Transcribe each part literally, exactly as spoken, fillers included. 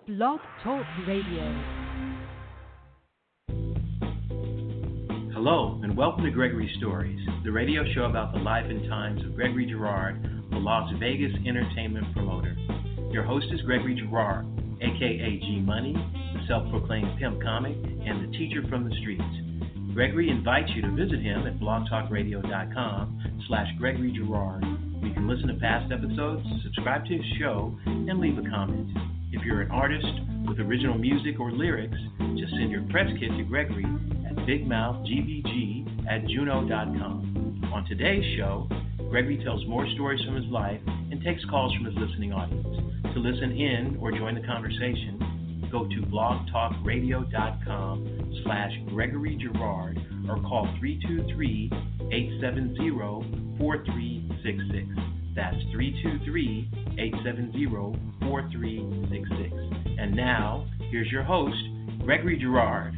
Blog Talk Radio. Hello, and welcome to Gregory Stories, the radio show about the life and times of Gregory Girard, the Las Vegas entertainment promoter. Your host is Gregory Girard, aka G Money, the self-proclaimed pimp comic, and the teacher from the streets. Gregory invites you to visit him at blogtalkradio.com slash Gregory Girard. You can listen to past episodes, subscribe to his show, and leave a comment. If you're an artist with original music or lyrics, just send your press kit to Gregory at bigmouthgbg at juno dot com. On today's show, Gregory tells more stories from his life and takes calls from his listening audience. To listen in or join the conversation, go to blogtalkradio.com slash Gregory Girard or call three two three, eight seven zero, four three six six. That's three two three, eight seven zero, four three six six. And now, here's your host, Gregory Girard.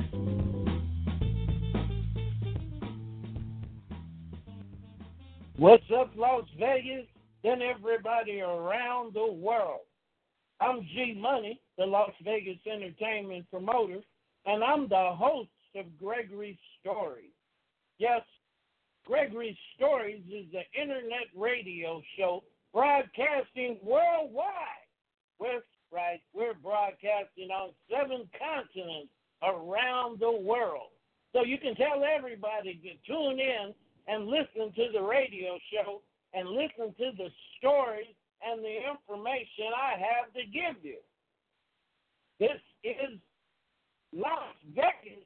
What's up, Las Vegas, and everybody around the world? I'm G Money, the Las Vegas entertainment promoter, and I'm the host of Gregory Stories. Yes, Gregory Stories is an internet radio show broadcasting worldwide. We're, right, we're broadcasting on seven continents around the world. So you can tell everybody to tune in and listen to the radio show and listen to the stories and the information I have to give you. This is Las Vegas,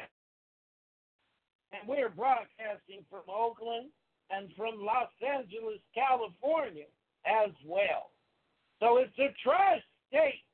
and we're broadcasting from Oakland and from Los Angeles, California as well. So it's a tri-state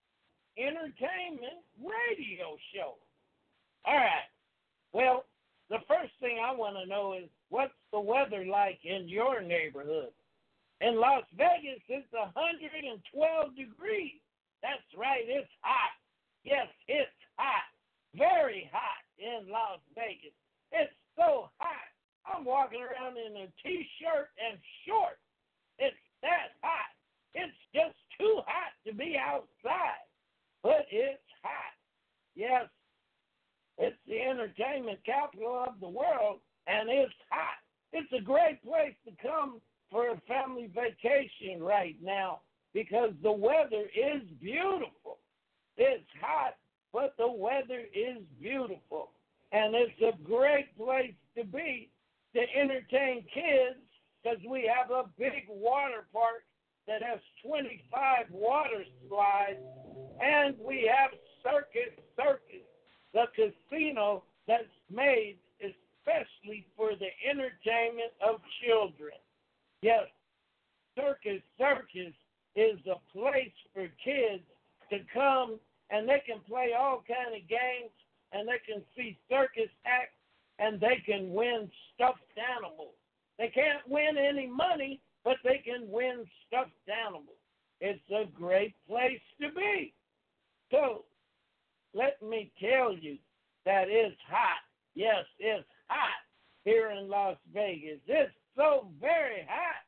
entertainment radio show. All right. Well, the first thing I want to know is, what's the weather like in your neighborhood? In Las Vegas, it's one hundred twelve degrees. That's right, it's hot. Yes, it's hot. Very hot in Las Vegas. It's so hot. I'm walking around in a T-shirt and shorts. It's that hot. It's just too hot to be outside. But it's hot. Yes, it's the entertainment capital of the world, and it's hot. It's a great place to come for a family vacation right now because the weather is beautiful. It's hot, but the weather is beautiful. And it's a great place to be to entertain kids because we have a big water park that has twenty-five water slides, and we have Circus Circus, the casino that's made especially for the entertainment of children. Yes, Circus Circus is a place for kids to come, and they can play all kind of games, and they can see circus acts, and they can win stuffed animals. They can't win any money, but they can win stuffed animals. It's a great place to be. So, let me tell you that it's hot. Yes, it's hot here in Las Vegas. It's so very hot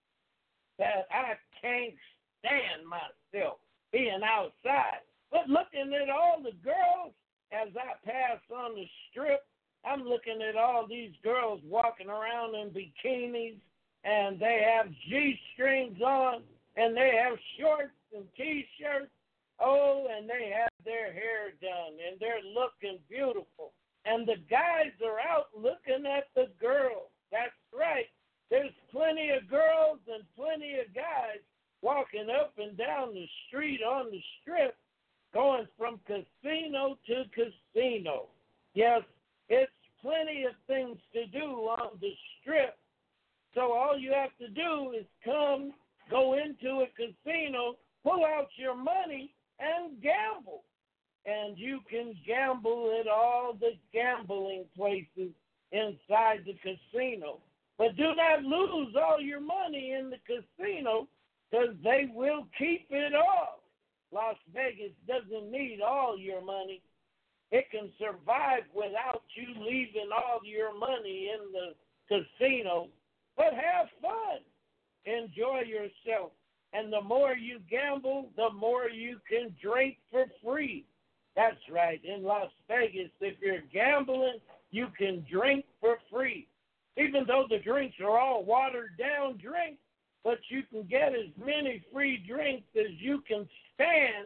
that I can't stand myself being outside. But looking at all the girls as I pass on the strip, I'm looking at all these girls walking around in bikinis, and they have G-strings on, and they have shorts and T-shirts. Oh, and they have their hair done, and they're looking beautiful. And the guys are out looking at the girls. That's right. There's plenty of girls and plenty of guys walking up and down the street on the strip, going from casino to casino. Yes, it's plenty of things to do on the strip. So all you have to do is come, go into a casino, pull out your money, and gamble. And you can gamble at all the gambling places inside the casino. But do not lose all your money in the casino because they will keep it all. Las Vegas doesn't need all your money. It can survive without you leaving all your money in the casino. But have fun. Enjoy yourself. And the more you gamble, the more you can drink for free. That's right. In Las Vegas, if you're gambling, you can drink for free. Even though the drinks are all watered down drinks, but you can get as many free drinks as you can stand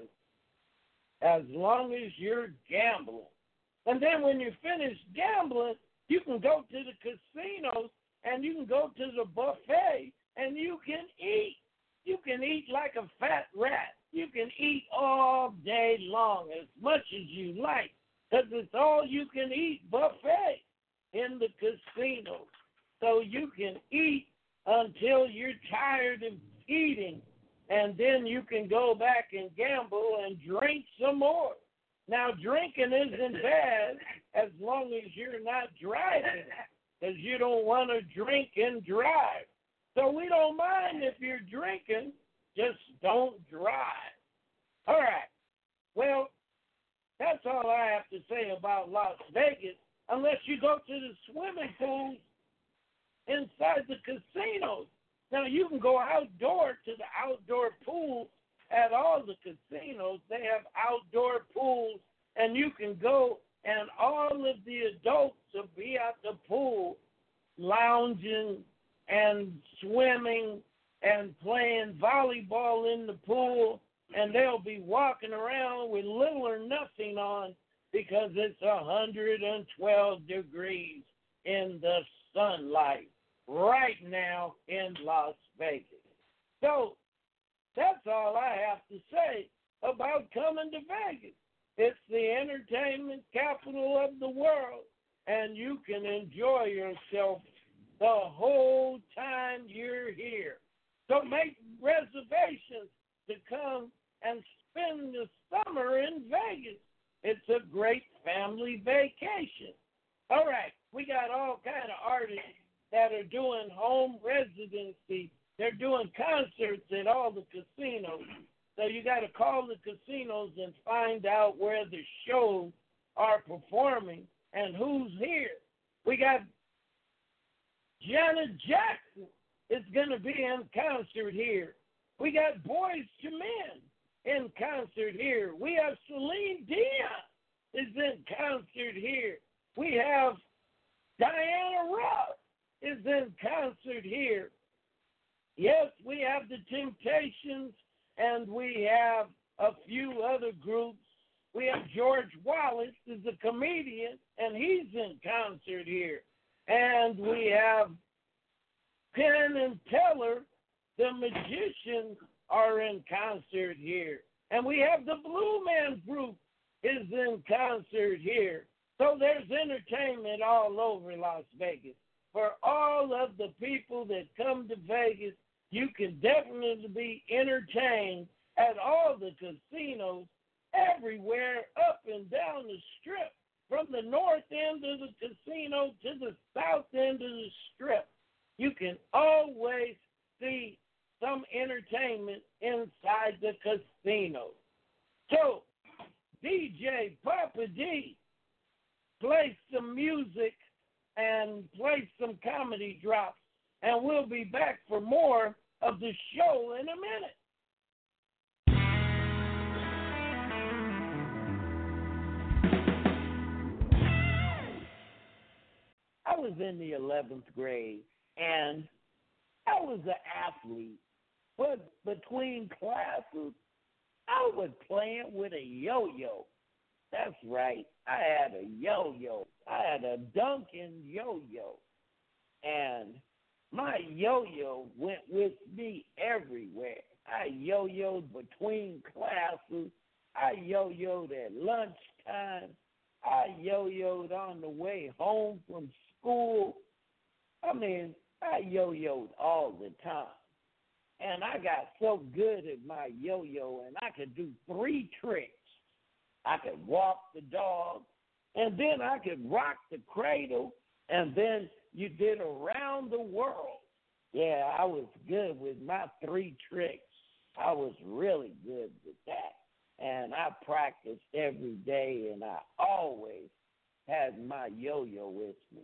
as long as you're gambling. And then when you finish gambling, you can go to the casinos and you can go to the buffet and you can eat. You can eat like a fat rat. You can eat all day long as much as you like because it's all you can eat buffet in the casinos. So you can eat until you're tired of eating, and then you can go back and gamble and drink some more. Now, drinking isn't bad as long as you're not driving, because you don't want to drink and drive. So we don't mind if you're drinking, just don't drive. All right. Well, that's all I have to say about Las Vegas, unless you go to the swimming pools inside the casinos. Now, you can go outdoor to the outdoor pools at all the casinos. They have outdoor pools, and you can go, and all of the adults will be at the pool lounging and swimming and playing volleyball in the pool, and they'll be walking around with little or nothing on because it's one hundred twelve degrees in the sunlight right now in Las Vegas. So that's all I have to say about coming to Vegas. It's the entertainment capital of the world, and you can enjoy yourself the whole time you're here. So make reservations to come and spend the summer in Vegas. It's a great family vacation. All right, we got all kind of artists that are doing home residency. They're doing concerts at all the casinos. So you got to call the casinos and find out where the shows are performing and who's here. We got Janet Jackson is going to be in concert here. We got Boyz two Men in concert here. We have Celine Dion is in concert here. We have Diana Ross is in concert here. Yes, we have the Temptations, and we have a few other groups. We have George Wallace is a comedian, and he's in concert here. And we have Penn and Teller, the magicians, are in concert here. And we have the Blue Man Group is in concert here. So there's entertainment all over Las Vegas. For all of the people that come to Vegas, you can definitely be entertained at all the casinos everywhere up and down the strip, from the north end of the casino to the south end of the strip. You can always see some entertainment inside the casino. So, D J Papa D, play some music and play some comedy drops, and we'll be back for more of the show in a minute. I was in the eleventh grade, and I was an athlete, but between classes, I was playing with a yo-yo. That's right, I had a yo-yo. I had a Duncan yo-yo, and my yo-yo went with me everywhere. I yo-yoed between classes. I yo-yoed at lunchtime. I yo-yoed on the way home from school. I mean, I yo-yoed all the time. And I got so good at my yo-yo, and I could do three tricks. I could walk the dog, and then I could rock the cradle, and then you did around the world. Yeah, I was good with my three tricks. I was really good with that. And I practiced every day, and I always had my yo-yo with me.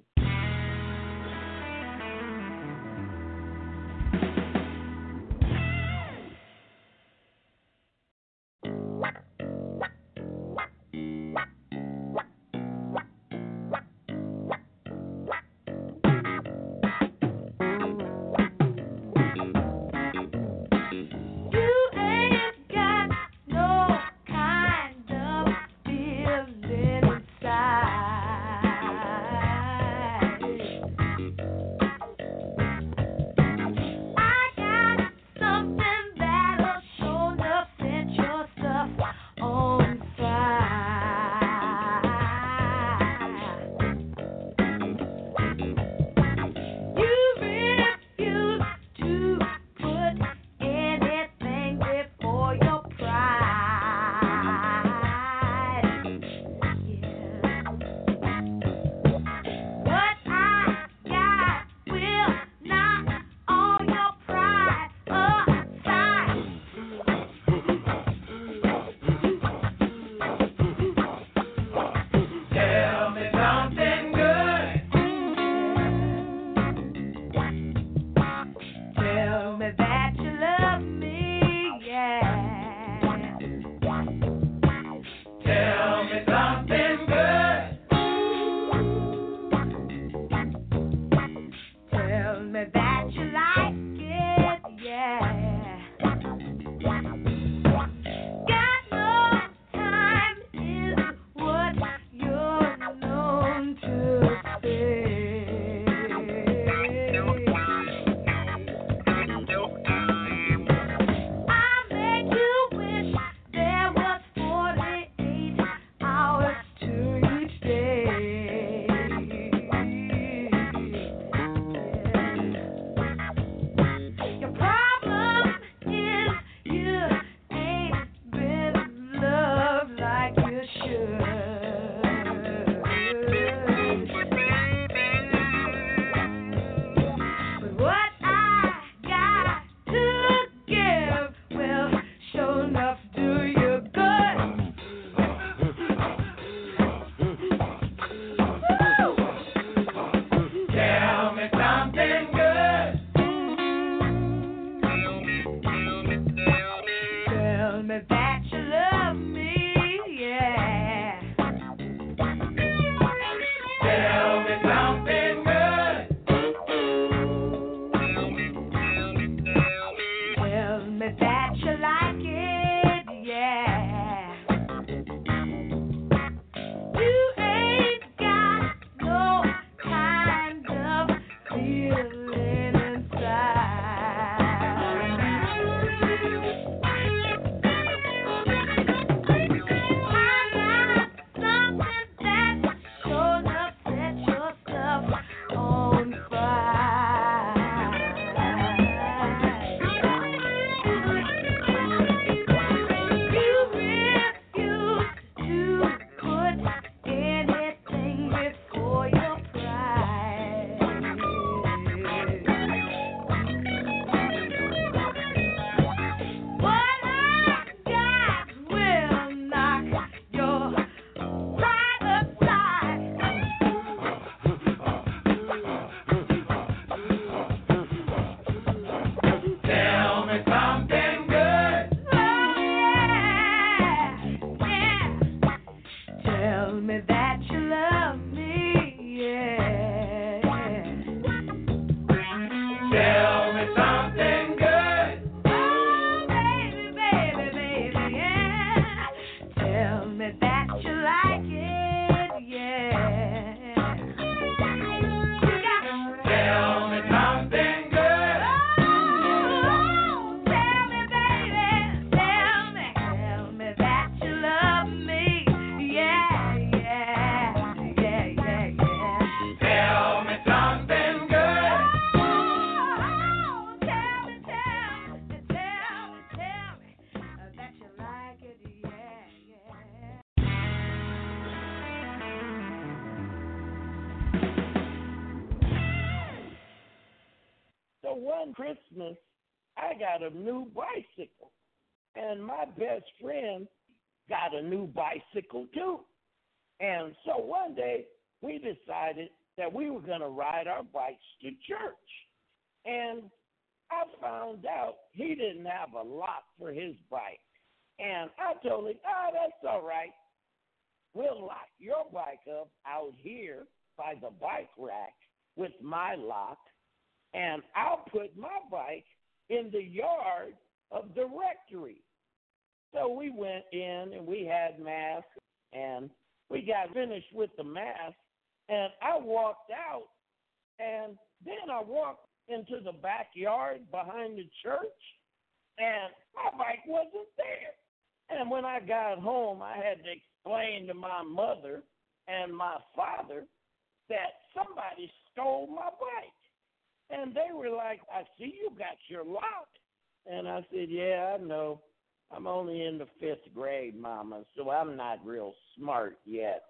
one Christmas, I got a new bicycle, and my best friend got a new bicycle too. And so one day we decided that we were going to ride our bikes to church. And I found out he didn't have a lock for his bike. And I told him, oh, that's all right. We'll lock your bike up out here by the bike rack with my lock, and I'll put my bike in the yard of the rectory. So we went in, and we had mass, and we got finished with the mass, and I walked out, and then I walked into the backyard behind the church, and my bike wasn't there. And when I got home, I had to explain to my mother and my father that somebody stole my bike. And they were like, I see you got your lock. And I said, yeah, I know. I'm only in the fifth grade, Mama, so I'm not real smart yet.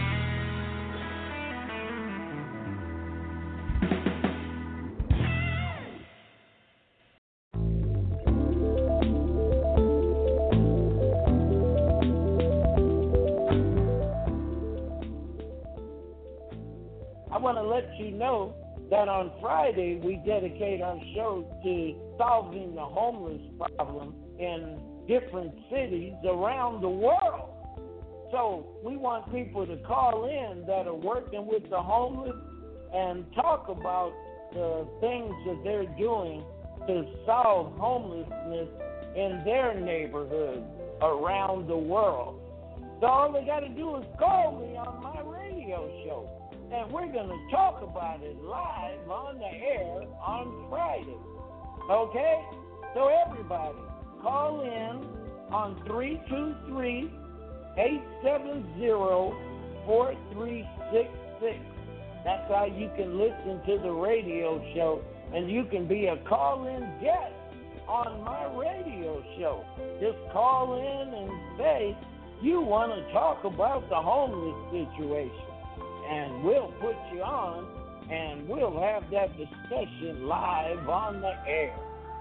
I want to let you know that on Friday we dedicate our show to solving the homeless problem in different cities around the world. So we want people to call in that are working with the homeless and talk about the things that they're doing to solve homelessness in their neighborhood around the world. So all they got to do is call me on my radio show. And we're going to talk about it live on the air on Friday. Okay? So everybody, call in on three two three, eight seven zero, four three six six. That's how you can listen to the radio show, and you can be a call-in guest on my radio show. Just call in and say you want to talk about the homeless situation. And we'll put you on, and we'll have that discussion live on the air.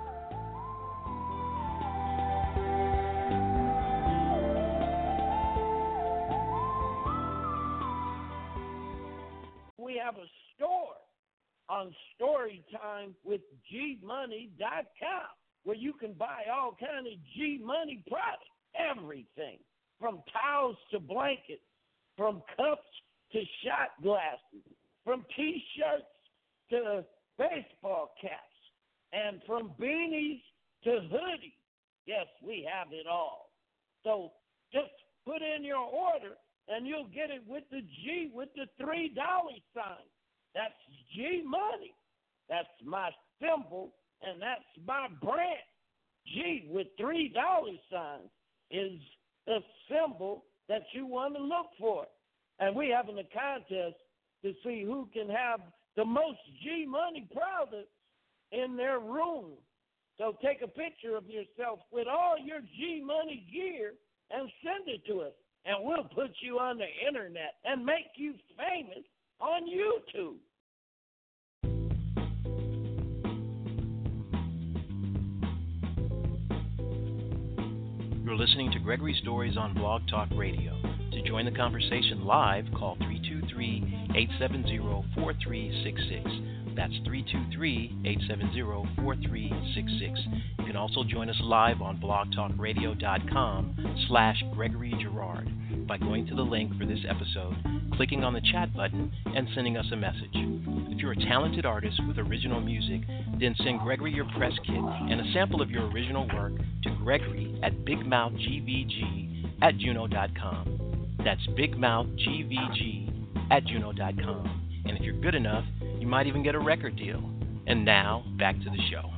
We have a store on Storytime with G Money dot com where you can buy all kind of G Money products, everything, from towels to blankets, from cups to shot glasses, from T-shirts to baseball caps, and from beanies to hoodies. Yes, we have it all. So just put in your order, and you'll get it with the G with the three dollar sign. That's G Money. That's my symbol, and that's my brand. G with three dollar signs is the symbol that you want to look for. And we're having a contest to see who can have the most G Money products in their room. So take a picture of yourself with all your G Money gear and send it to us. And we'll put you on the internet and make you famous on YouTube. You're listening to Gregory Stories on Blog Talk Radio. To join the conversation live, call three two three, eight seven zero, four three six six. That's three two three, eight seven zero, four three six six. You can also join us live on blogtalkradio.com slash Gregory Girard by going to the link for this episode, clicking on the chat button, and sending us a message. If you're a talented artist with original music, then send Gregory your press kit and a sample of your original work to Gregory at bigmouthgvg at juno dot com. That's bigmouthgvg at juno dot com. And if you're good enough, you might even get a record deal. And now, back to the show.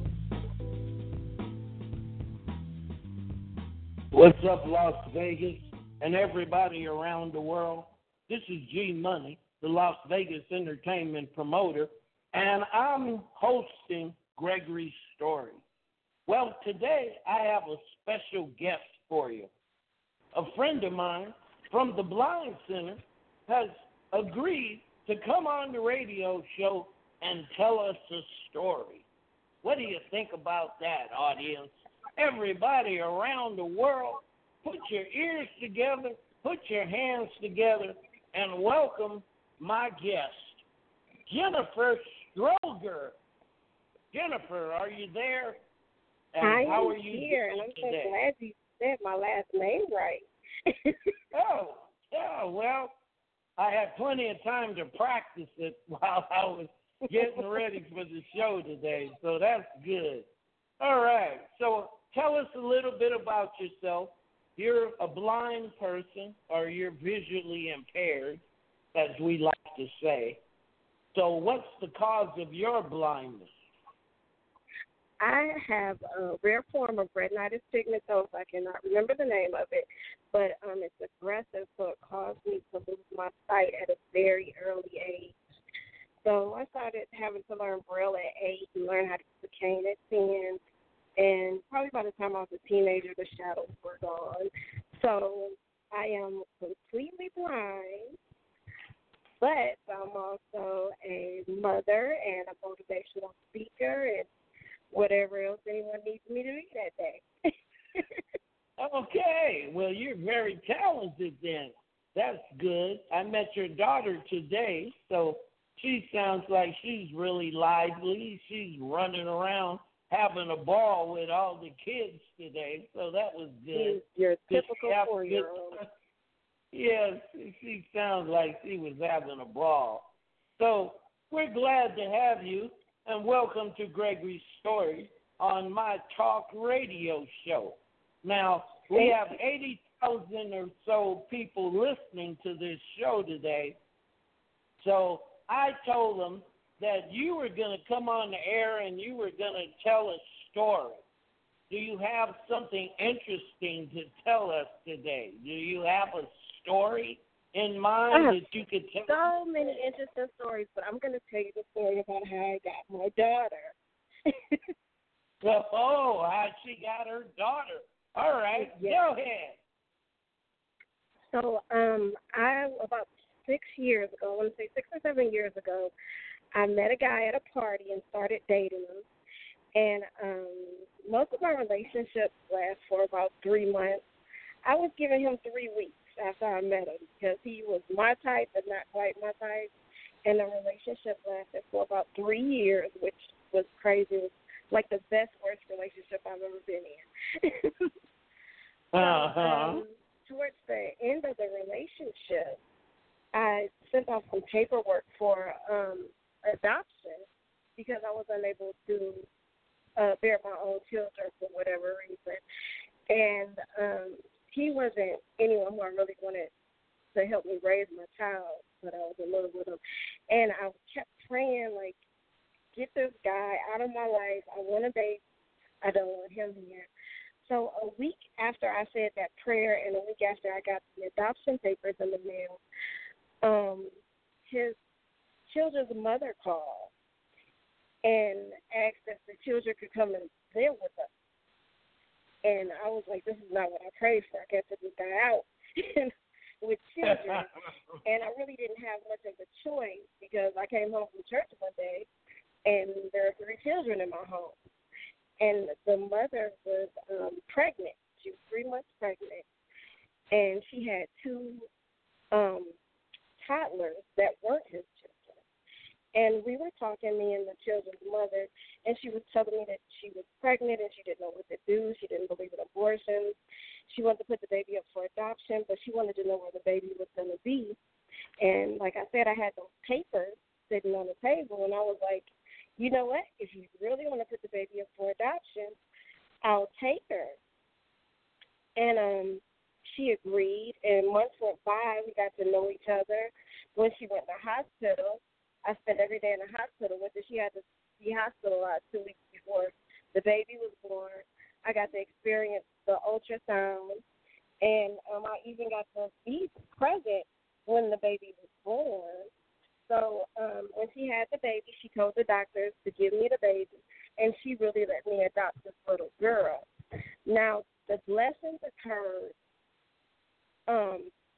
What's up, Las Vegas, and everybody around the world? This is G Money, the Las Vegas entertainment promoter, and I'm hosting Gregory's Story. Well, today I have a special guest for you. A friend of mine from the Blind Center has agreed to come on the radio show and tell us a story. What do you think about that, audience? Everybody around the world, put your ears together, put your hands together, and welcome my guest, Jennifer Stroger. Jennifer, are you there? And I how am are you here, doing and I'm so today? glad you said my last name right. Oh, yeah, well, I had plenty of time to practice it while I was getting ready for the show today, so that's good. All right, so tell us a little bit about yourself. You're a blind person, or you're visually impaired, as we like to say. So what's the cause of your blindness? I have a rare form of retinitis pigmentosa. I cannot remember the name of it, but um, it's aggressive, so it caused me to lose my sight at a very early age. So I started having to learn Braille at eight and learn how to use the cane at ten. And probably by the time I was a teenager, the shadows were gone. So I am completely blind, but I'm also a mother and a motivational speaker and whatever else anyone needs me to be that day. Okay, well, you're very talented then. That's good. I met your daughter today, so she sounds like she's really lively. She's running around having a ball with all the kids today, so that was good. Your Did typical she have a four-year-old. good- Yes, she sounds like she was having a ball. So we're glad to have you, and welcome to Gregory's Story on my talk radio show. Now, we have eighty thousand or so people listening to this show today, so I told them that you were going to come on the air and you were going to tell a story. Do you have something interesting to tell us today? Do you have a story in mind that you could tell? So many interesting stories, but I'm going to tell you the story about how I got my daughter. Oh, how she got her daughter. All right, yes. Go ahead. So, um, I about six years ago, I want to say six or seven years ago, I met a guy at a party and started dating him. And um, most of our relationships last for about three months. I was giving him three weeks after I met him because he was my type but not quite my type. And the relationship lasted for about three years, which was crazy. It was like the best, worst relationship I've ever been in. so, Uh-huh. um, towards the end of the relationship, I sent off some paperwork for um, adoption because I was unable to uh, bear my own children for whatever reason. And um, he wasn't anyone who I really wanted to help me raise my child, but I was in love with him. And I kept praying, like, get this guy out of my life. I want a baby. I don't want him here. So a week after I said that prayer and a week after I got the adoption papers in the mail, um, his children's mother called and asked if the children could come and live with us. And I was like, this is not what I prayed for. I got to this guy out with children. And I really didn't have much of a choice because I came home from church one day and there are three children in my home. And the mother was um, pregnant. She was three months pregnant. And she had two um, toddlers that weren't his children. And we were talking, me and the children's mother, and she was telling me that she was pregnant and she didn't know what to do. She didn't believe in abortions. She wanted to put the baby up for adoption, but she wanted to know where the baby was going to be. And like I said, I had those papers sitting on the table, and I was like, you know what? If you really want to put the baby up for adoption, I'll take her. And um, she agreed, and months went by. We got to know each other. When she went to the hospital, I spent every day in the hospital with her. She had to be hospitalized two weeks before the baby was born. I got to experience the ultrasound, and um, I even got to be present when the baby was born. So um, when she had the baby, she told the doctors to give me the baby, and she really let me adopt this little girl. Now, the blessings occurred um,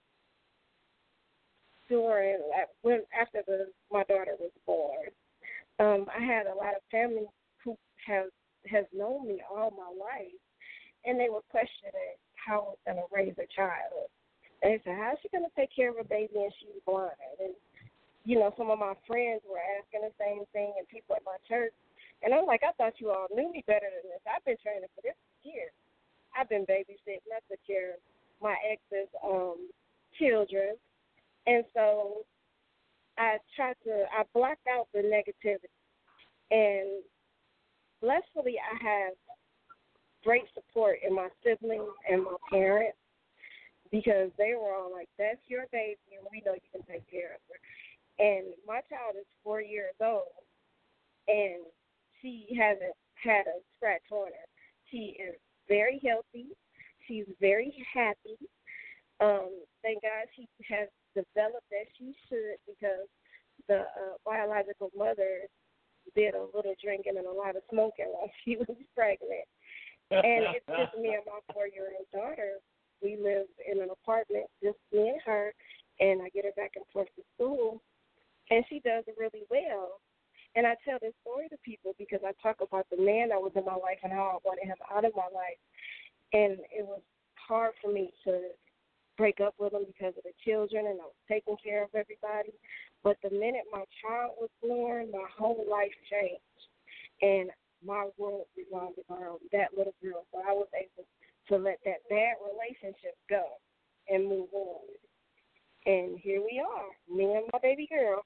during when after the, my daughter was born. Um, I had a lot of family who have has known me all my life, and they were questioning how I was going to raise a child. And they said, how's she going to take care of a baby and she's blind? And, you know, some of my friends were asking the same thing, and people at my church. And I'm like, I thought you all knew me better than this. I've been training for this for years. I've been babysitting. I took care of my ex's um, children. And so I tried to, I blocked out the negativity. And blessedly, I have great support in my siblings and my parents, because they were all like, that's your baby, and we know you can take care of her. And my child is four years old, and she hasn't had a scratch on her. She is very healthy. She's very happy. Um, thank God she has developed as she should, because the uh, biological mother did a little drinking and a lot of smoking while she was pregnant. And it's just me and my four-year-old daughter. We live in an apartment, just me and her, and I get her back and forth to school, and she does it really well. And I tell this story to people because I talk about the man that was in my life and how I wanted him out of my life. And it was hard for me to break up with him because of the children, and I was taking care of everybody. But the minute my child was born, my whole life changed. And my world revolved around that little girl. So I was able to let that bad relationship go and move on. And here we are, me and my baby girl.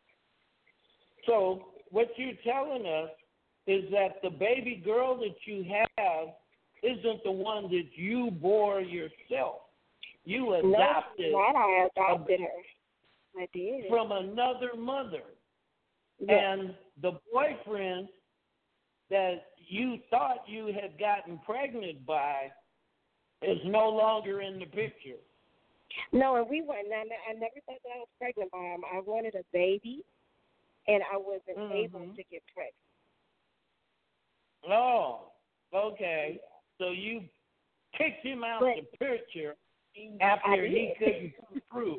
So what you're telling us is that the baby girl that you have isn't the one that you bore yourself. You adopted. No, not I adopted her. I did. From another mother. Yes. And the boyfriend that you thought you had gotten pregnant by is no longer in the picture. No, and we weren't. I, I never thought that I was pregnant by him. I wanted a baby, and I wasn't mm-hmm. able to get pregnant. Oh, okay. So you kicked him out but, the picture after he couldn't prove.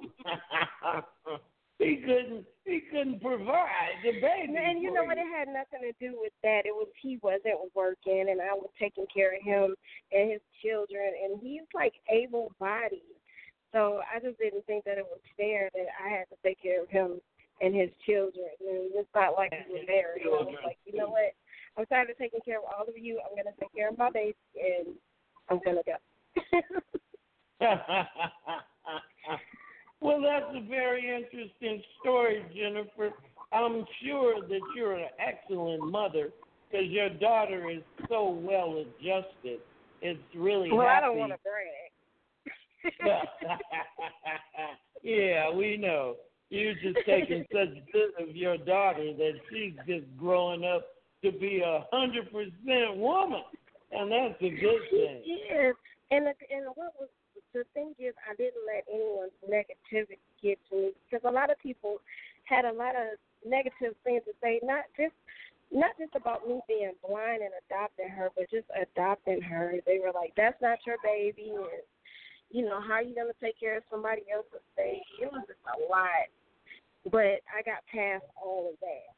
He couldn't. He couldn't provide the baby. And you know what? It had nothing to do with that. It was he wasn't working, and I was taking care of him and his children, and he's like able-bodied. So I just didn't think that it was fair that I had to take care of him and his children. And it's not like we were married. I was like, you know what? I'm tired of taking care of all of you. I'm going to take care of my baby, and I'm going to go. Well, that's a very interesting story, Jennifer. I'm sure that you're an excellent mother because your daughter is so well adjusted. It's really well, happy. I don't want to brag. Yeah, we know. You're just taking such good of your daughter that she's just growing up to be a hundred percent woman, and that's a good thing. Yes, and the, and what was the thing is, I didn't let anyone's negativity get to me because a lot of people had a lot of negative things to say, not just not just about me being blind and adopting her, but just adopting her. They were like, "That's not your baby," and you know, how are you gonna take care of somebody else's baby? It was just a lot, but I got past all of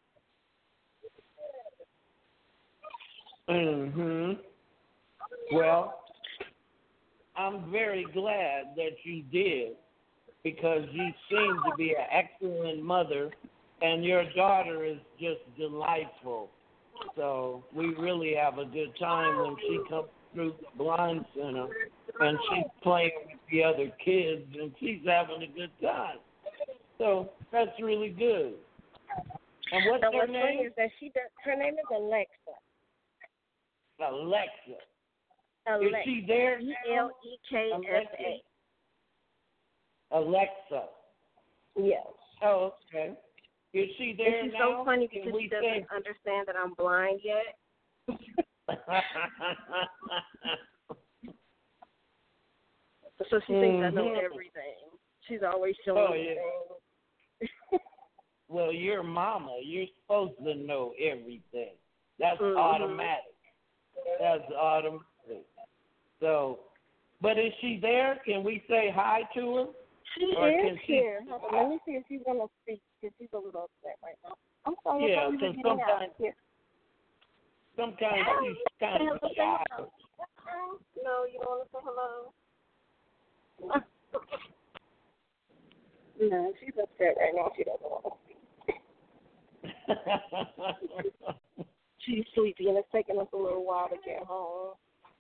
that. Mhm. Well, I'm very glad that you did because you seem to be an excellent mother, and your daughter is just delightful. So we really have a good time when she comes through the Blind Center, and she's playing with the other kids, and she's having a good time. So that's really good. And what's so her what's name? funny is that she does, her name is Alexa. Alexa. Alexa. Is she there? E L E K S A. Alexa. Yes. Oh, okay. Is she there and she's now? so funny Can because we she doesn't say... understand that I'm blind yet. So she thinks mm-hmm. I know everything. She's always showing oh, me yeah. things. Well, you're mama. You're supposed to know everything. That's mm-hmm. automatic. That's automatic. So, but is she there? Can we say hi to her? She or is she... here. Hold on, let me see if she's going to speak because she's a little upset right now. I'm sorry. Yeah, because sometimes, Sometimes she's kind of shy. No, you don't want to say hello? No, she's upset right now. She doesn't want to speak. She's sleepy, and it's taking us a little while to get home.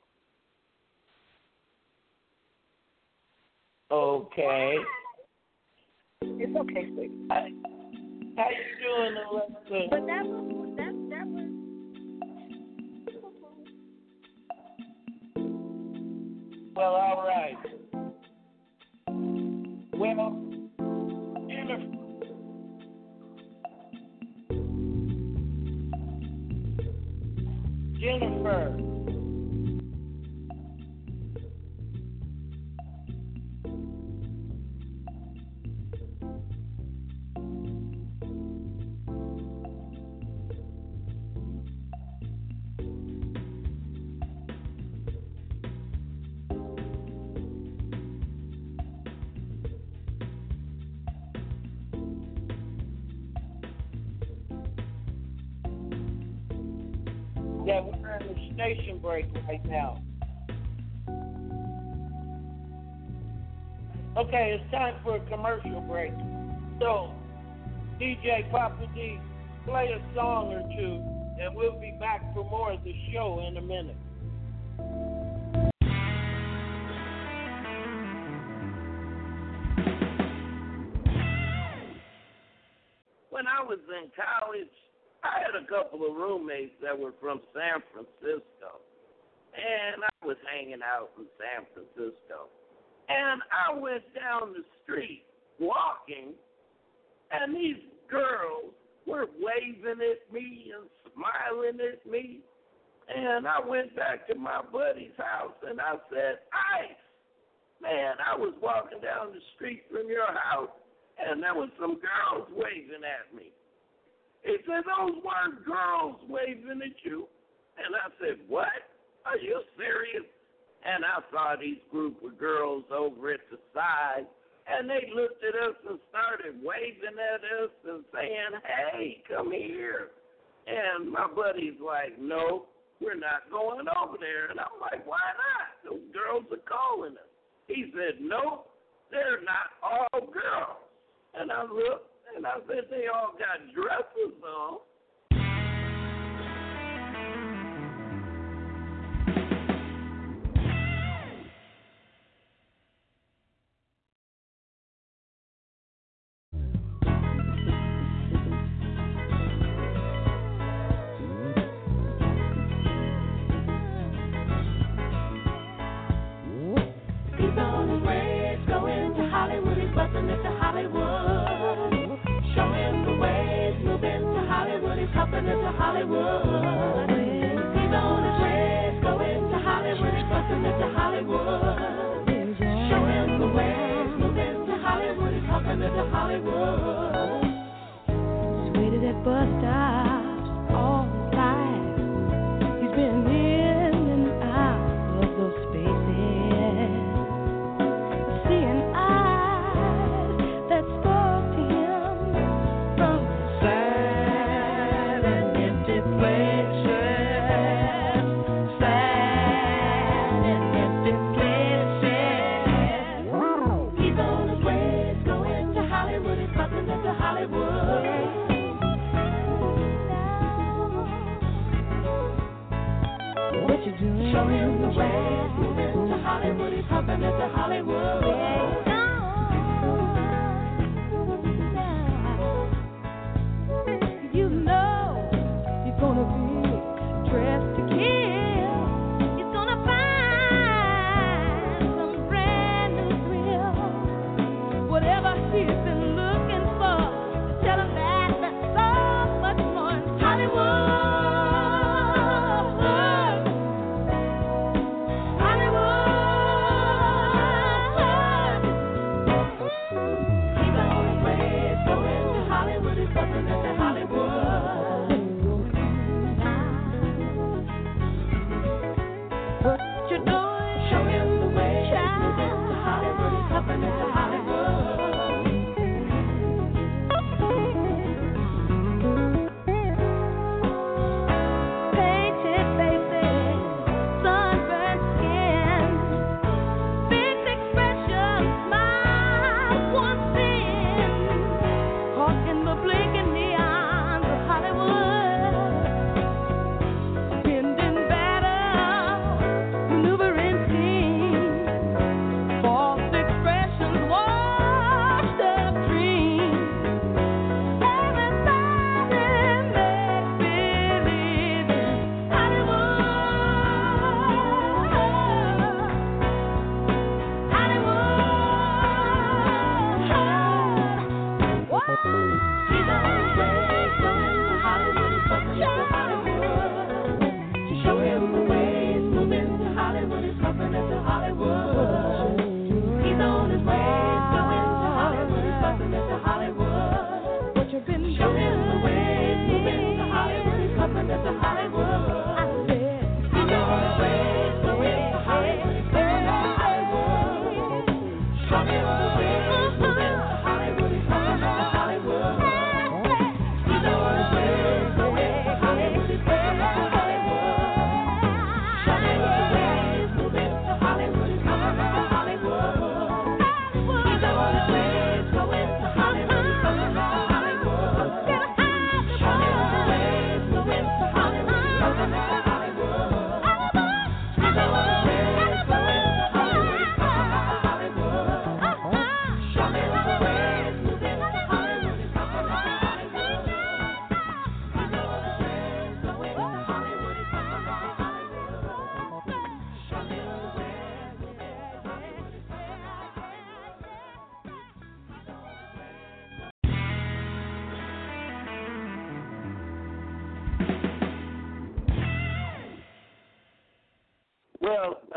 Okay. It's okay, sweetie. How, how you doing, Alexa? But that was that that was. Well, all right. Well, Jennifer. Jennifer. Yeah, we're in the station break right now. Okay, it's time for a commercial break. So, D J Papa D, play a song or two, and we'll be back for more of the show in a minute. When I was in college, I had a couple of roommates that were from San Francisco, and I was hanging out in San Francisco. And I went down the street walking, and these girls were waving at me and smiling at me. And I went back to my buddy's house, and I said, Ice, man, I was walking down the street from your house, and there was some girls waving at me. He said, those weren't girls waving at you. And I said, what? Are you serious? And I saw these group of girls over at the side, and they looked at us and started waving at us and saying, hey, come here. And my buddy's like, no, we're not going over there. And I'm like, why not? Those girls are calling us. He said, no, they're not all girls. And I looked, and I said, they all got dresses on. He's on his way, he's going to Hollywood, he's busting into Hollywood. Show him the way, he's moving to Hollywood, he's hopping into Hollywood. He's on his way, he's going to Hollywood, he's busting into Hollywood. Show him the way, he's moving to Hollywood, he's hopping into Hollywood. He's waited at bus stops all his life. He's been in and out of those spaces, seeing eyes that spoke to him from sad and empty places.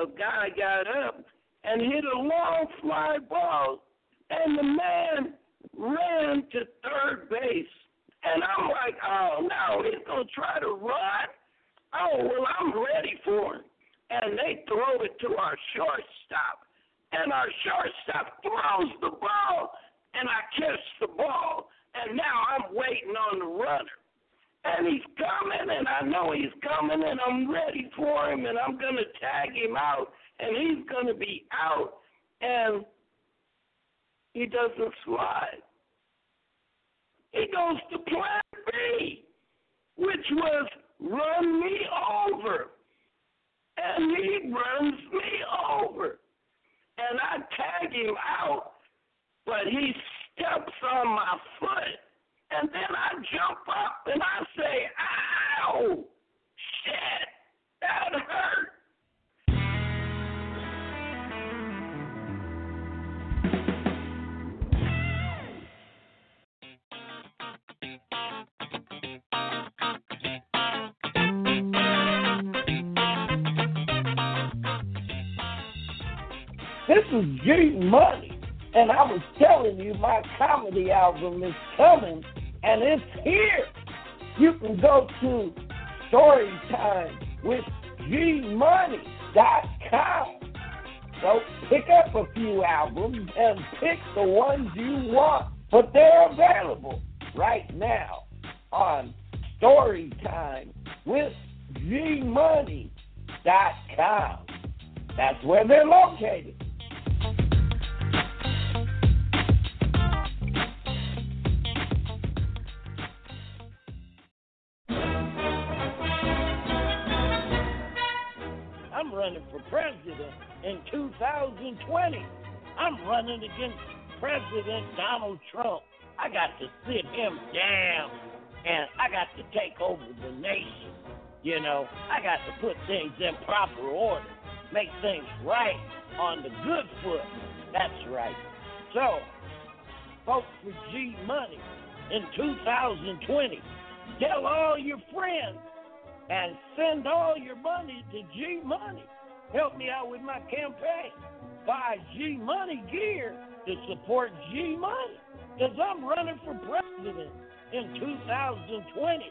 a guy got up and hit a long fly ball, and the man ran to third base. And I'm like, oh, no, he's going to try to run? Oh, well, I'm ready for him. And they throw it to our shortstop. And our shortstop throws the ball, and I catch the ball. And now I'm waiting on the runner. And he's coming, and I know he's coming, and I'm ready for him, and I'm going to tag him out, and he's going to be out. And he doesn't slide. He goes to plan B, which was run me over. And he runs me over. And I tag him out, but he steps on my foot. And then I jump up and I say, ow, shit, that hurt. This is G Money, and I was telling you my comedy album is coming, and it's here. You can go to Storytime with G Money dot com. So pick up a few albums and pick the ones you want, but they're available right now on Storytime with G Money dot com. That's where they're located. I'm running for president in two thousand twenty. I'm running against President Donald Trump. I got to sit him down, and I got to take over the nation. You know, I got to put things in proper order, make things right on the good foot. That's right. So, vote for G Money in two thousand twenty. Tell all your friends and send all your money to G Money. Help me out with my campaign. Buy G Money gear to support G Money, because I'm running for president in two thousand twenty.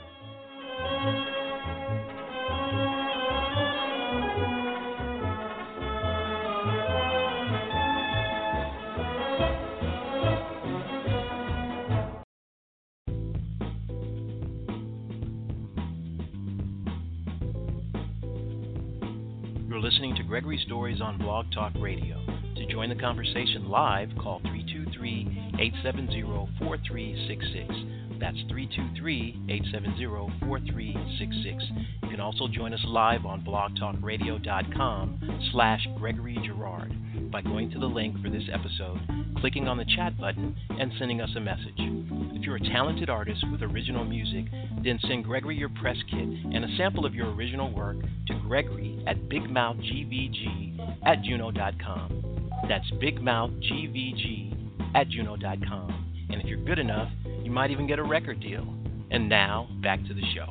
You're listening to Gregory Stories on Blog Talk Radio. To join the conversation live, call three two three, eight seven zero, four three six six. That's three two three, eight seven zero, four three six six. You can also join us live on blogtalkradio.com slash Gregory Girard by going to the link for this episode, clicking on the chat button, and sending us a message. If you're a talented artist with original music, then send Gregory your press kit and a sample of your original work to Gregory at bigmouthgvg at juno dot com. That's bigmouthgvg at juno dot com. And if you're good enough, you might even get a record deal. And now, back to the show.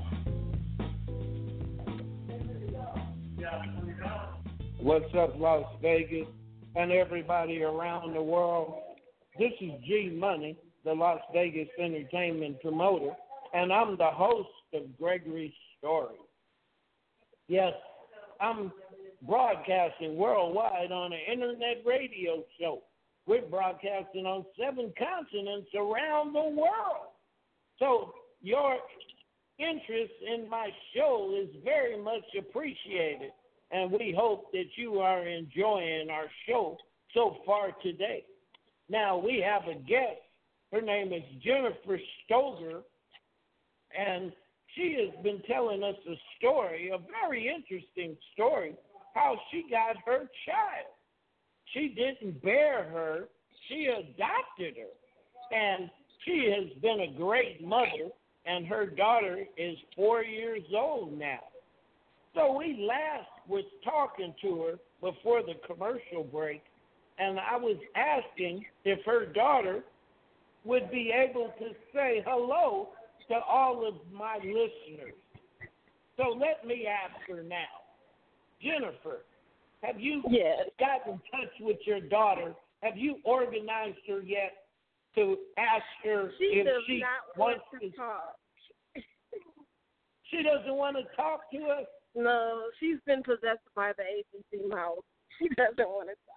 What's up, Las Vegas, and everybody around the world? This is G Money, the Las Vegas entertainment promoter, and I'm the host of Gregory Stories. Yes, I'm broadcasting worldwide on an internet radio show. We're broadcasting on seven continents around the world. So your interest in my show is very much appreciated, and we hope that you are enjoying our show so far today. Now, we have a guest. Her name is Jennifer Stoger, and she has been telling us a story, a very interesting story, how she got her child. She didn't bear her, she adopted her. And she has been a great mother, and her daughter is four years old now. So we last was talking to her before the commercial break, and I was asking if her daughter would be able to say hello to all of my listeners. So let me ask her now. Jennifer, have you Yes. gotten in touch with your daughter? Have you organized her yet to ask her She if does she not want wants to talk. She doesn't want to talk to us? No, she's been possessed by the A B C mouse. She doesn't want to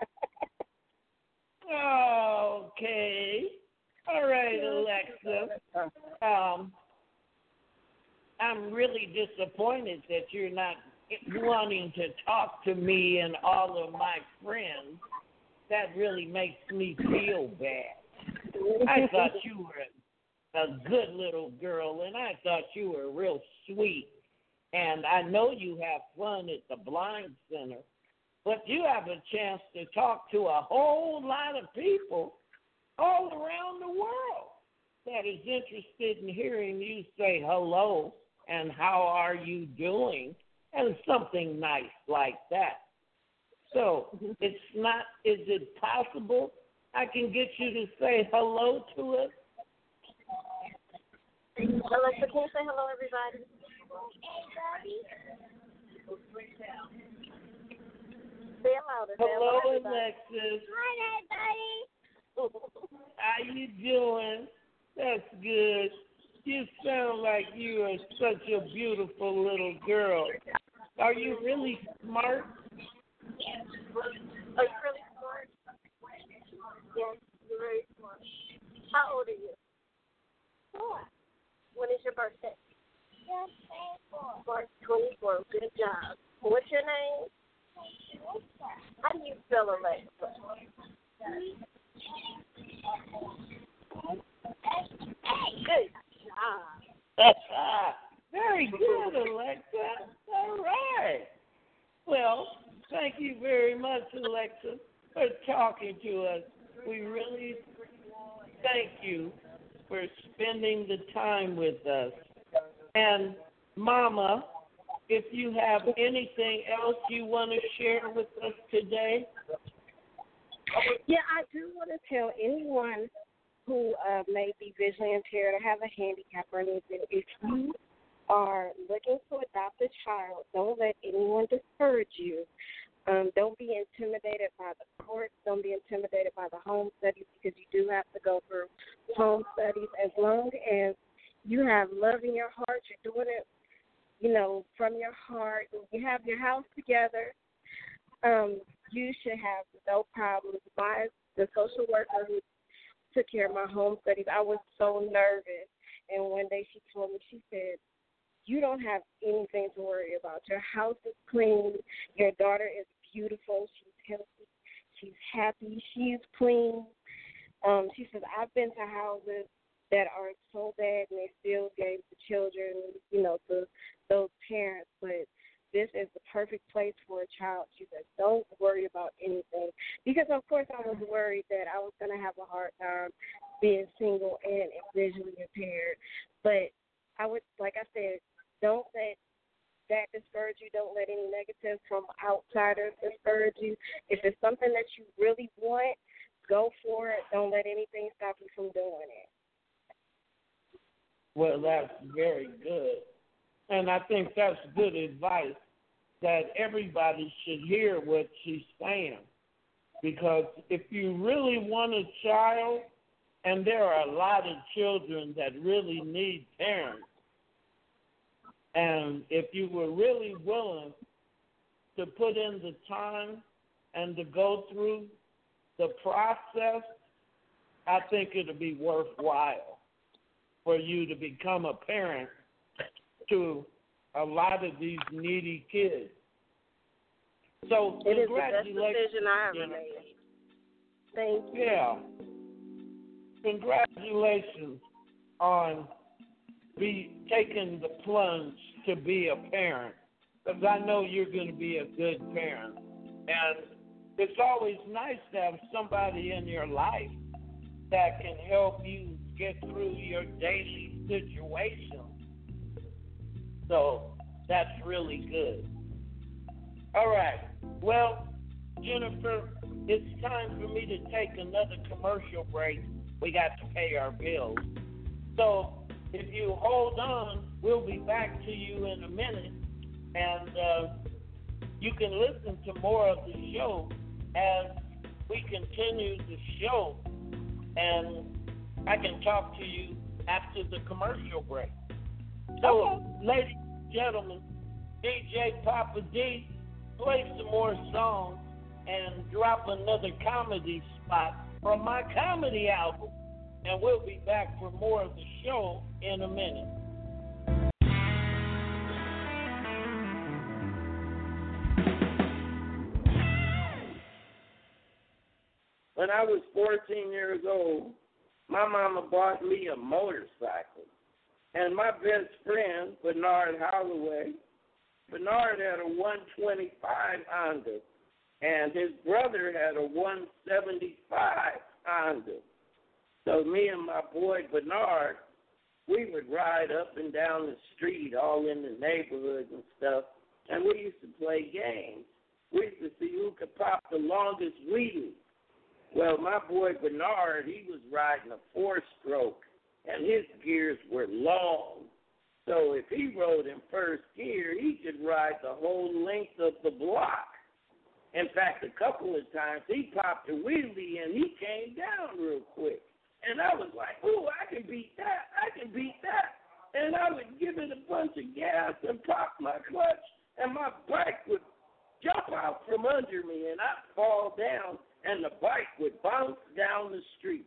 talk. Okay. All right, Alexa. Um, I'm really disappointed that you're not wanting to talk to me and all of my friends. That really makes me feel bad. I thought you were a good little girl, and I thought you were real sweet. And I know you have fun at the Blind Center, but you have a chance to talk to a whole lot of people all around the world that is interested in hearing you say hello and how are you doing and something nice like that. So it's not, is it possible I can get you to say hello to us? Alexa, can you say hello, everybody? Say it louder. Say Hello, hello, everybody. Alexis. Hi, everybody. How you doing? That's good. You sound like you are such a beautiful little girl. Are you really smart? Are you really smart? Yes, you're very smart. How old are you? Four. When is your birthday? Yes, twenty-four. March twenty-fourth. Good job. What's your name? How do you spell Alexa? Good job. Very good, Alexa. All right. Well, thank you very much, Alexa, for talking to us. We really thank you for spending the time with us. And, Mama, if you have anything else you want to share with us today? Yeah, I do want to tell anyone who uh, may be visually impaired or have a handicap or anything, if you are looking to adopt a child, don't let anyone discourage you. Um, don't be intimidated by the courts. Don't be intimidated by the home studies, because you do have to go through home studies. As long as you have love in your heart, you're doing it, you know, from your heart, you have your house together, um, you should have no problems. My, the social worker who took care of my home studies, I was so nervous. And one day she told me, she said, you don't have anything to worry about. Your house is clean. Your daughter is beautiful. She's healthy. She's happy. She's clean. Um, she says, I've been to houses that are so bad and they still gave the children, you know, to those parents, but this is the perfect place for a child. She said, don't worry about anything. Because, of course, I was worried that I was going to have a hard time being single and visually impaired. But I would, like I said, don't let that discourage you. Don't let any negatives from outsiders discourage you. If it's something that you really want, go for it. Don't let anything stop you from doing it. Well, that's very good. And I think that's good advice, that everybody should hear what she's saying. Because if you really want a child, and there are a lot of children that really need parents, and if you were really willing to put in the time and to go through the process, I think it'll be worthwhile for you to become a parent to a lot of these needy kids. So it is the best congratulations. decision I ever made. Thank you. Yeah. Congratulations on be taking the plunge to be a parent, because I know you're going to be a good parent. And it's always nice to have somebody in your life that can help you get through your daily situation. So that's really good. All right. Well, Jennifer, it's time for me to take another commercial break. We got to pay our bills. So if you hold on, we'll be back to you in a minute. And uh, you can listen to more of the show as we continue the show, and I can talk to you after the commercial break. So, okay. Ladies and gentlemen, D J Papa D, play some more songs and drop another comedy spot from my comedy album, and we'll be back for more of the show in a minute. When I was fourteen years old, my mama bought me a motorcycle. And my best friend, Bernard Holloway, Bernard had a one twenty-five Honda, and his brother had a one seventy-five Honda. So me and my boy Bernard, we would ride up and down the street, all in the neighborhood and stuff, and we used to play games. We used to see who could pop the longest wheelie. Well, my boy Bernard, he was riding a four-stroke, and his gears were long. So if he rode in first gear, he could ride the whole length of the block. In fact, a couple of times he popped a wheelie and he came down real quick. And I was like, ooh, I can beat that. I can beat that. And I would give it a bunch of gas and pop my clutch, and my bike would jump out from under me, and I'd fall down, and the bike would bounce down the street.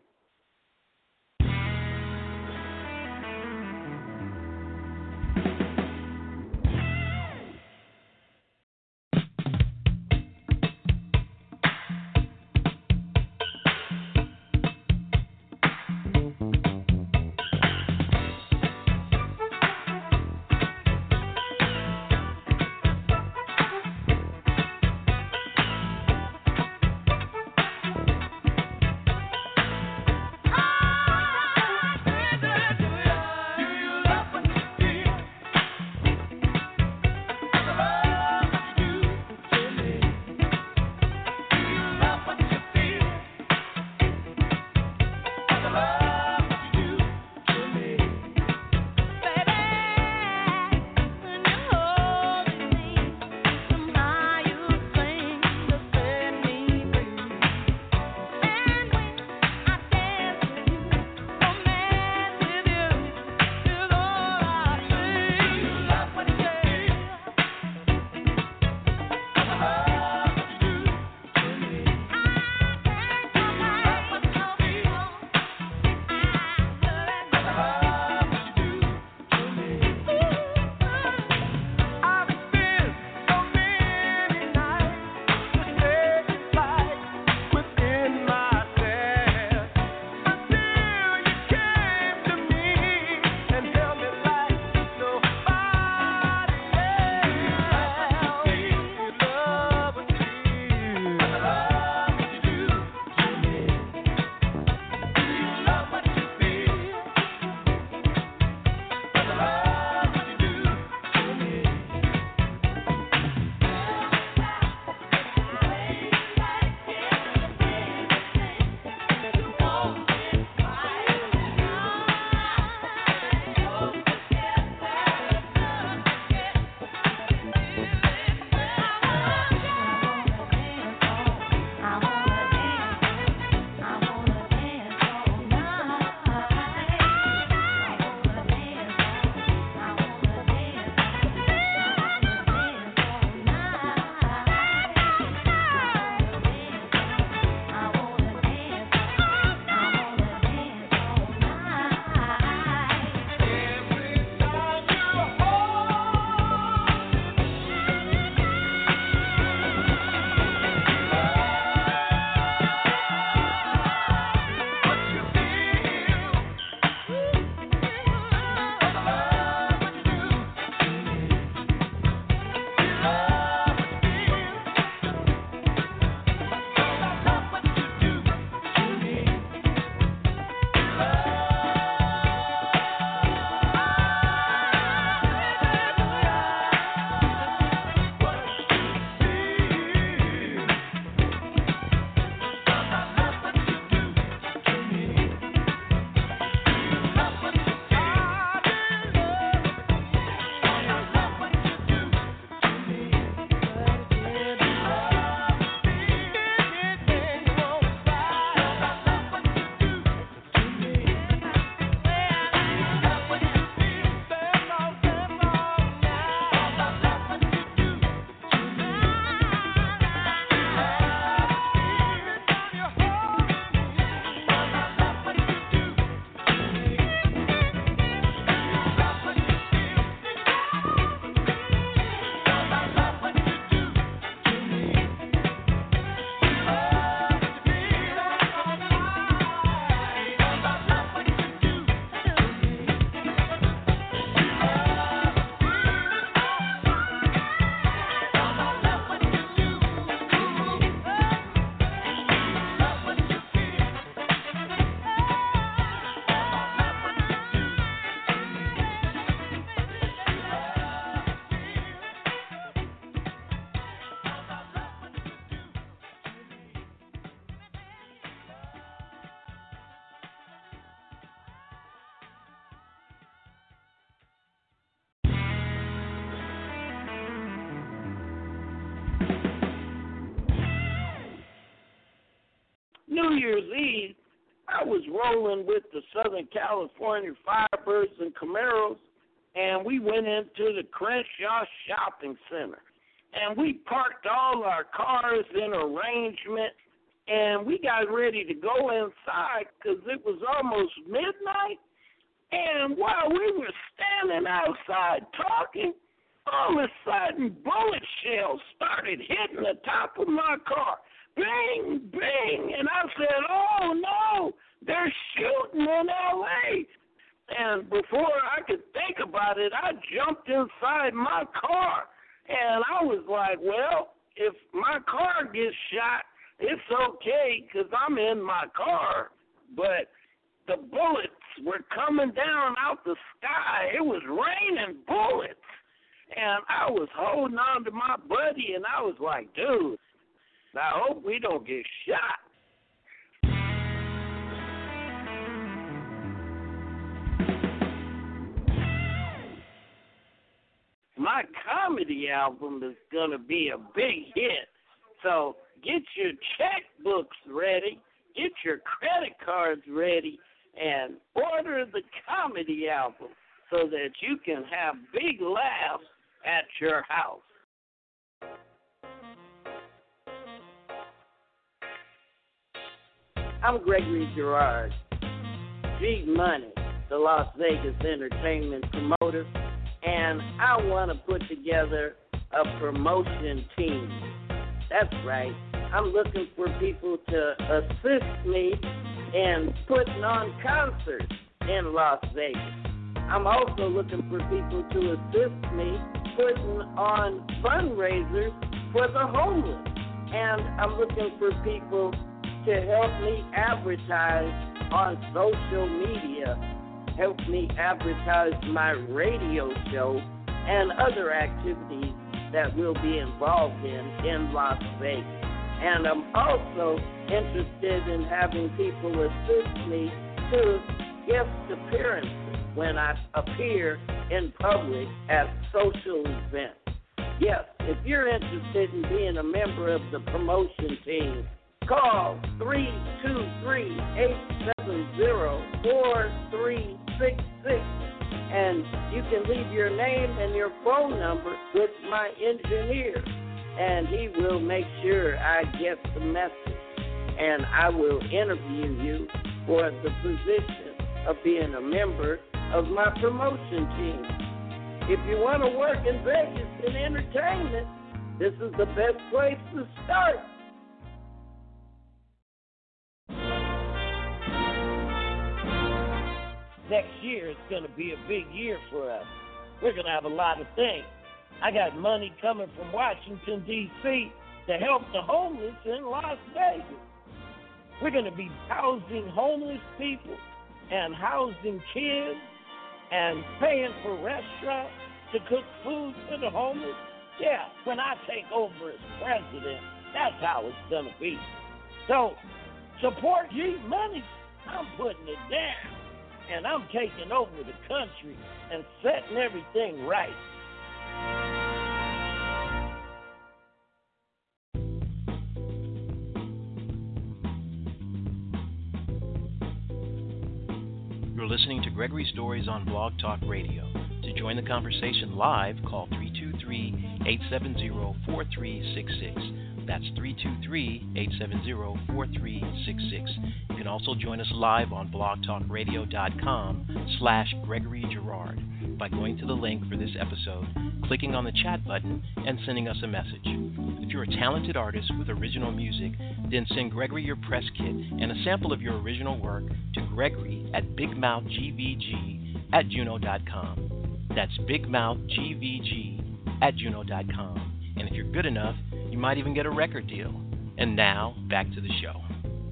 New Year's Eve, I was rolling with the Southern California Firebirds and Camaros, and we went into the Crenshaw Shopping Center. And we parked all our cars in arrangement, and we got ready to go inside because it was almost midnight. And while we were standing outside talking, all of a sudden bullet shells started hitting the top of my car. Bang, bang. And I said, oh, no, they're shooting in L A And before I could think about it, I jumped inside my car. And I was like, well, if my car gets shot, it's okay because I'm in my car. But the bullets were coming down out the sky. It was raining bullets. And I was holding on to my buddy, and I was like, dude, I hope we don't get shot. My comedy album is going to be a big hit. So get your checkbooks ready, get your credit cards ready, and order the comedy album so that you can have big laughs at your house. I'm Gregory Girard, G Money, the Las Vegas entertainment promoter, and I want to put together a promotion team. That's right. I'm looking for people to assist me in putting on concerts in Las Vegas. I'm also looking for people to assist me putting on fundraisers for the homeless. And I'm looking for people to help me advertise on social media, help me advertise my radio show and other activities that we'll be involved in in Las Vegas. And I'm also interested in having people assist me to guest appearances when I appear in public at social events. Yes, if you're interested in being a member of the promotion team, call three two three, eight seven zero, four three six six, and you can leave your name and your phone number with my engineer, and he will make sure I get the message, and I will interview you for the position of being a member of my promotion team. If you want to work in Vegas in entertainment, this is the best place to start. Next year is going to be a big year for us. We're going to have a lot of things. I got money coming from Washington, D C to help the homeless in Las Vegas. We're going to be housing homeless people and housing kids and paying for restaurants to cook food for the homeless. Yeah, when I take over as president, that's how it's going to be. So, support G Money. I'm putting it down. And I'm taking over the country and setting everything right. You're listening to Gregory Stories on Blog Talk Radio. To join the conversation live, call three two three, eight seven zero, four three six six. That's three two three, eight seven zero, four three six six. You can also join us live on blogtalkradio.com slash Gregory Girard by going to the link for this episode, clicking on the chat button, and sending us a message. If you're a talented artist with original music, then send Gregory your press kit and a sample of your original work to Gregory at bigmouthgvg at juno dot com. That's bigmouthgvg at juno dot com. And if you're good enough, you might even get a record deal. And now, back to the show.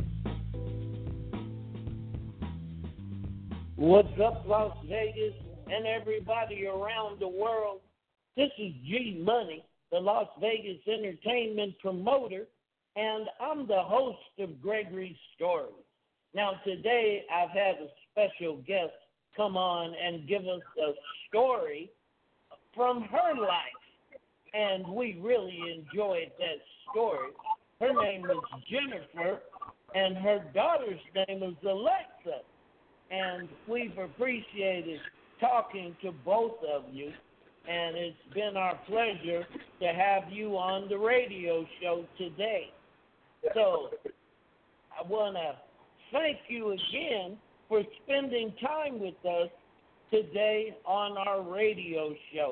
What's up, Las Vegas and everybody around the world? This is G Money, the Las Vegas entertainment promoter, and I'm the host of Gregory Stories. Now, today I've had a special guest come on and give us a story from her life. And we really enjoyed that story. Her name is Jennifer, and her daughter's name is Alexa. And we've appreciated talking to both of you, and it's been our pleasure to have you on the radio show today. So I want to thank you again for spending time with us today on our radio show.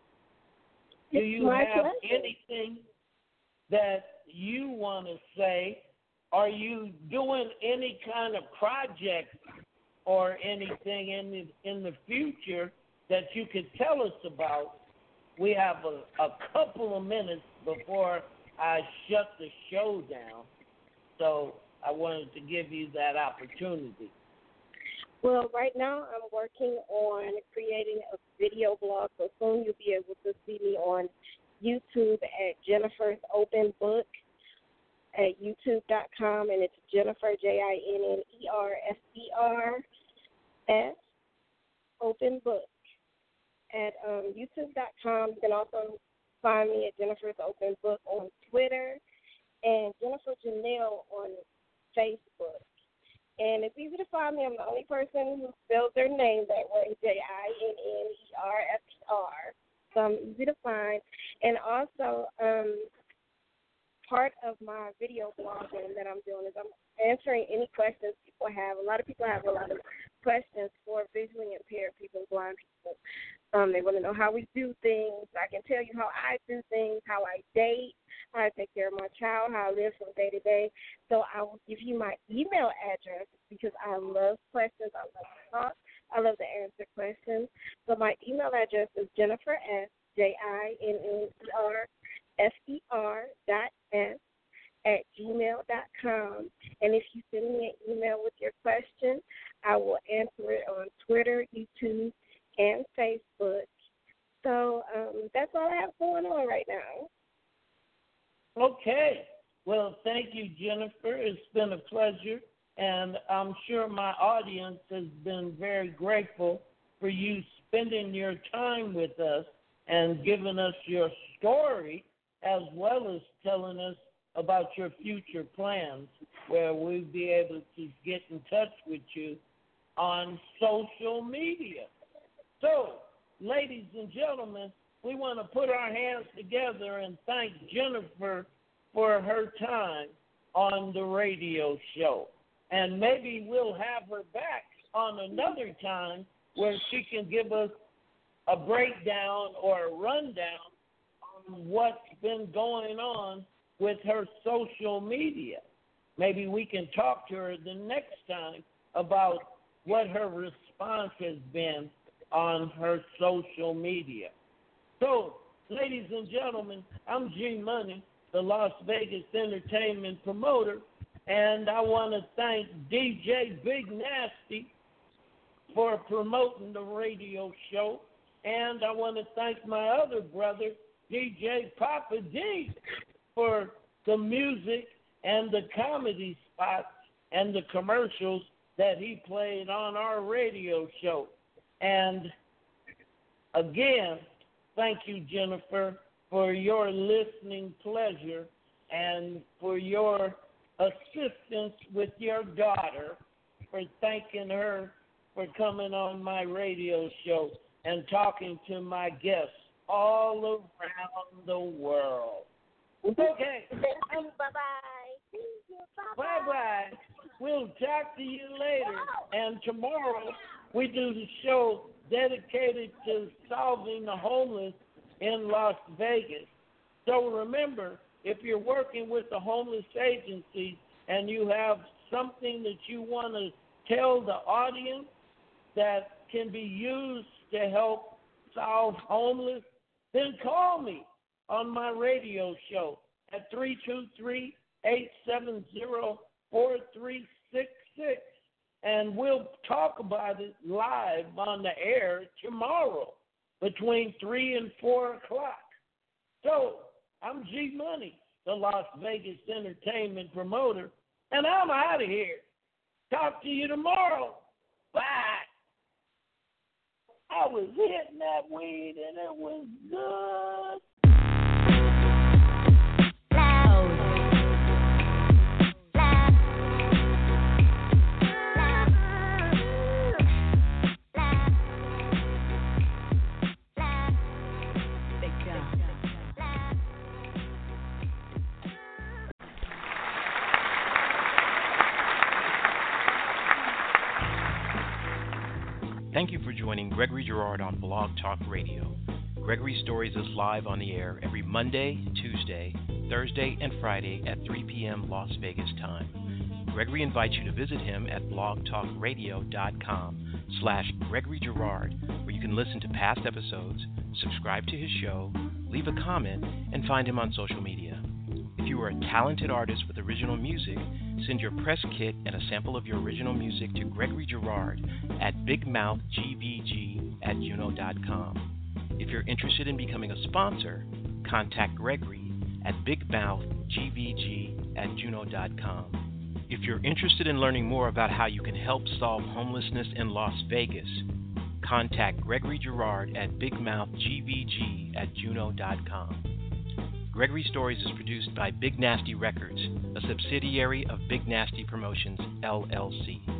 Do you My have pleasure. anything that you want to say? Are you doing any kind of project or anything in the, in the future that you could tell us about? We have a, a couple of minutes before I shut the show down, so I wanted to give you that opportunity. Well, right now I'm working on creating a video blog, so soon you'll be able to see me on YouTube at Jennifer's Open Book at youtube dot com, and it's Jennifer, J I N N E R F E R S, Open Book at um, youtube dot com. You can also find me at Jennifer's Open Book on Twitter and Jennifer Janelle on Facebook. And it's easy to find me. I'm the only person who spells their name that way, J I N N E R F E R. So I'm easy to find. And also, um, part of my video blogging that I'm doing is I'm answering any questions people have. A lot of people have a lot of questions for visually impaired people, blind people. Um, they want to know how we do things. I can tell you how I do things, how I date, how I take care of my child, how I live from day to day. So I will give you my email address because I love questions. I love to talk. I love to answer questions. So my email address is Jennifer S, J I N N E R F E R dot S at gmail dot com. And if you send me an email with your question, I will answer it on Twitter, YouTube, and Facebook. So um, that's all I have going on right now. Okay. Well, thank you, Jennifer. It's been a pleasure, and I'm sure my audience has been very grateful for you spending your time with us and giving us your story, as well as telling us about your future plans, where we'll be able to get in touch with you on social media. So, ladies and gentlemen, we want to put our hands together and thank Jennifer for her time on the radio show. And maybe we'll have her back on another time where she can give us a breakdown or a rundown on what's been going on with her social media. Maybe we can talk to her the next time about what her response has been on her social media. So, ladies and gentlemen, I'm G Money, the Las Vegas entertainment promoter, and I want to thank D J Big Nasty for promoting the radio show, and I want to thank my other brother, D J Papa D, for the music and the comedy spots and the commercials that he played on our radio show. And again, thank you, Jennifer, for your listening pleasure and for your assistance with your daughter, for thanking her for coming on my radio show and talking to my guests all around the world. Okay. Bye-bye. Bye-bye. We'll talk to you later. And tomorrow we do the show dedicated to solving the homeless in Las Vegas. So remember, if you're working with the homeless agency and you have something that you want to tell the audience that can be used to help solve homeless, then call me on my radio show at three two three, eight seven zero, four three six six, and we'll talk about it live on the air tomorrow between three and four o'clock. So, I'm G Money, the Las Vegas entertainment promoter, and I'm out of here. Talk to you tomorrow. Bye. I was hitting that weed and it was good. Thank you for joining Gregory Girard on Blog Talk Radio. Gregory Stories is live on the air every Monday, Tuesday, Thursday, and Friday at three p.m. Las Vegas time. Gregory invites you to visit him at blogtalkradio.com slash Gregory Girard, where you can listen to past episodes, subscribe to his show, leave a comment, and find him on social media. If you are a talented artist with original music, send your press kit and a sample of your original music to Gregory Girard at bigmouthgvg at juno dot com. If you're interested in becoming a sponsor, contact Gregory at bigmouthgvg at juno dot com. If you're interested in learning more about how you can help solve homelessness in Las Vegas, contact Gregory Girard at bigmouthgvg at juno dot com. Gregory Stories is produced by Big Nasty Records, a subsidiary of Big Nasty Promotions, L L C.